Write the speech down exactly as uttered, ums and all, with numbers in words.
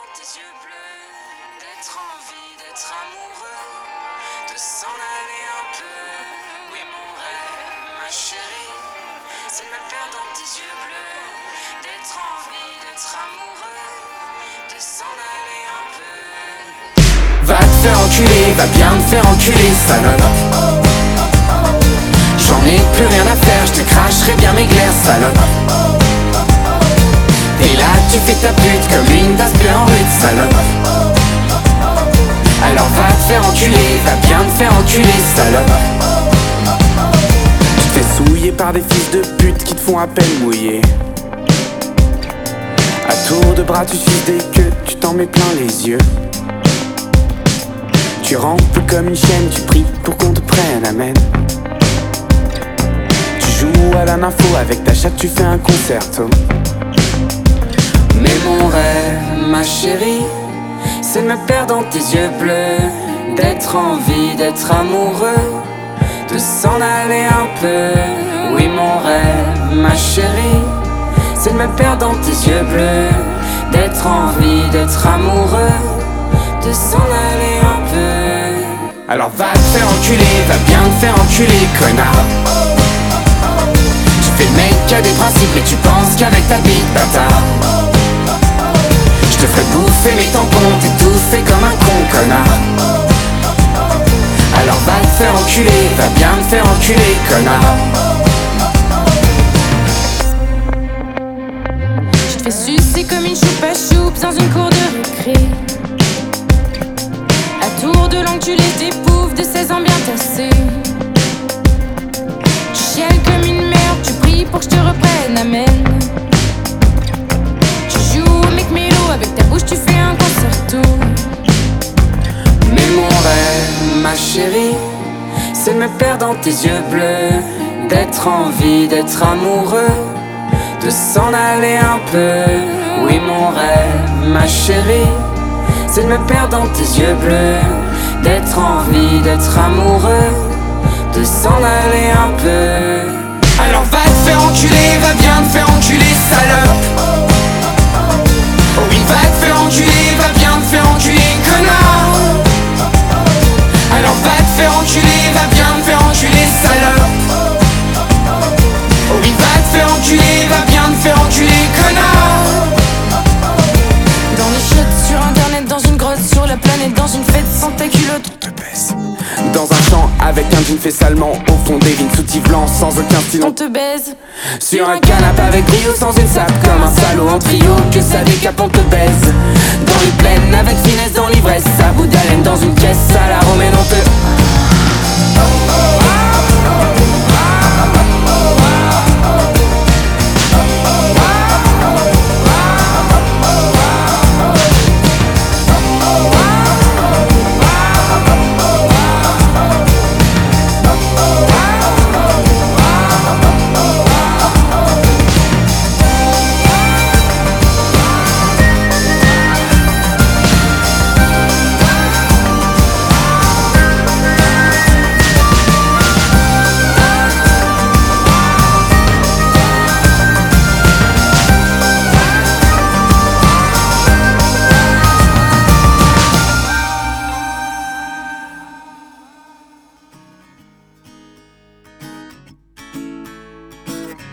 tes yeux bleus, d'être en vie, d'être amoureux, de s'en aller un peu. Oui, mon rêve, ma chérie, c'est de me perdre dans tes yeux bleus, d'être en vie, d'être amoureux, de s'en aller un peu. Va te faire enculer, va bien te faire enculer, salope. J'en ai plus rien à faire, je te cracherai bien mes glaires, salope. Et là tu fais ta pute comme une tasse bleue en rude, salope. Alors va te faire enculer, va bien te faire enculer, salope. Tu te fais souiller par des fils de pute qui te font à peine mouiller. À tour de bras tu suces des queues, tu t'en mets plein les yeux. Tu rampes comme une chienne, tu pries pour qu'on te prenne, amen. Tu joues à la nympho, avec ta chatte tu fais un concerto. Mais mon rêve, ma chérie, c'est de me perdre dans tes yeux bleus, d'être en vie, d'être amoureux, de s'en aller un peu. Oui mon rêve, ma chérie, c'est de me perdre dans tes yeux bleus, d'être en vie, d'être amoureux, de s'en aller un peu. Alors va te faire enculer, va bien te faire enculer, connard. Tu fais le mec qui a des principes, mais tu penses qu'avec ta bite, bâtard. Je te ferai bouffer mes tampons, t'étouffer comme un con, connard. Alors va te faire enculer, va bien te faire enculer, connard. Je te fais sucer comme une choupe à choupe dans une cour de récré. À tour de langue tu les épouves de seize ans bien tassés. Tu chiales comme une merde, tu pries pour que je te reprenne, amen. Tu joues au mec mélo, avec ta bouche tu fais un concerto. Mais mon rêve, ma chérie, c'est de me perdre dans tes yeux bleus, d'être en vie, d'être amoureux, de s'en aller un peu. Oui mon rêve, ma chérie, c'est de me perdre dans tes yeux bleus, d'être en vie, d'être amoureux, de s'en aller un peu. Alors va te faire enculer, va bien te faire enculer, salope. Oh oui, va te faire enculer, va bien te faire enculer, connard. Alors va te faire enculer, va bien te faire enculer, salope. Oh oui, va te faire enculer, va bien te faire enculer, connard. Dans les chiottes, sur internet, dans une grotte, sur la planète, dans une fête sans ta culotte, on te baise. Dans un champ avec un jean fait salement, au fond des vignes sous blanc, sans aucun style, On te baise. sur un canapé avec brio, sans une sape, comme un salaud en trio, que ça décape, on te baise.